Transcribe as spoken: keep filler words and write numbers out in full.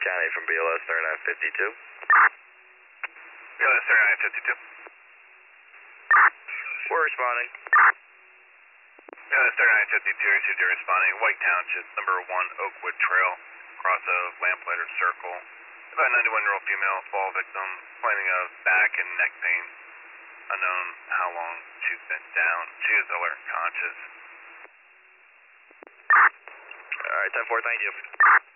County from B L S thirty-nine fifty-two. B L S thirty-nine fifty-two. We're responding. B L S thirty-nine fifty-two received a responding. White Township, number one Oakwood Trail, across a lamplighter circle. About a ninety-one-year-old female fall victim, complaining of back and neck pain. Unknown how long she's been down. She is alert and conscious. All right, ten four, thank you.